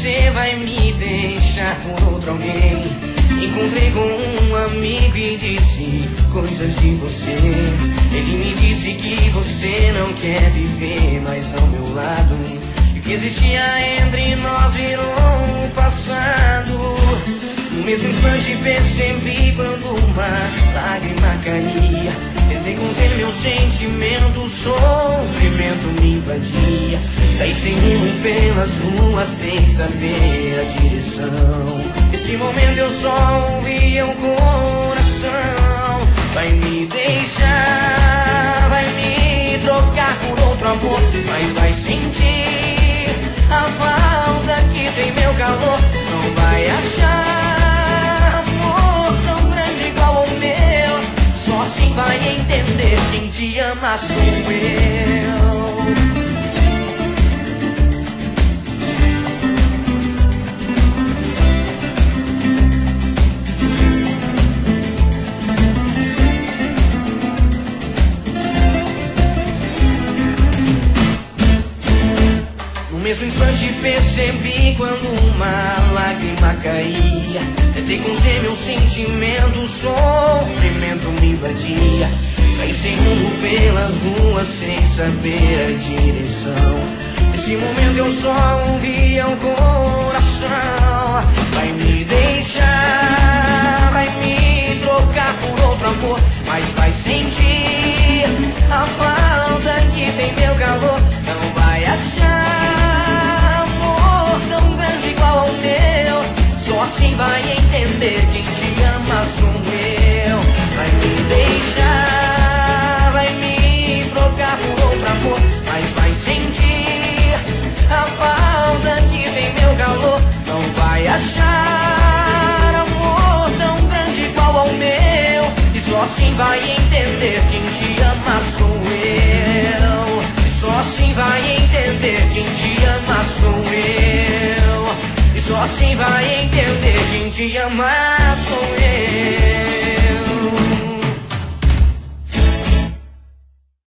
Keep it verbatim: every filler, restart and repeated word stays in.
você vai me deixar por outro alguém. Encontrei com um amigo e disse coisas de você. Ele me disse que você não quer viver mais ao meu lado, e o que existia entre nós virou um passado. No mesmo instante percebi quando uma lágrima caía. Tentei conter meu sentimento, o sofrimento me invadia. Saí sem rumo pelas ruas sem saber a direção. Nesse momento eu só ouvia o coração. Vai me deixar, vai me trocar por outro amor, mas vai sentir a falta que tem meu calor. Não vai achar amor tão grande igual ao meu. Só assim vai entender, quem te ama sou eu. No mesmo instante percebi quando uma lágrima caía. Tentei conter meu sentimento, o sofrimento me invadia. Saí sem rumo pelas ruas sem saber a direção. Nesse momento eu só ouvia o coração. Vai me deixar, vai me trocar por outro amor, mas vai sentir a falta que tem meu calor. Não vai achar amor tão grande igual ao meu. Só assim vai entender, quem te ama sou eu. Vai me deixar, vai me trocar por outro amor, mas vai sentir a falta que tem meu calor. Não vai achar amor tão grande igual ao meu. E só assim vai entender, quem te ama sou eu. E só assim vai entender, quem te ama sou eu. E só assim vai entender, quem te ama sou eu.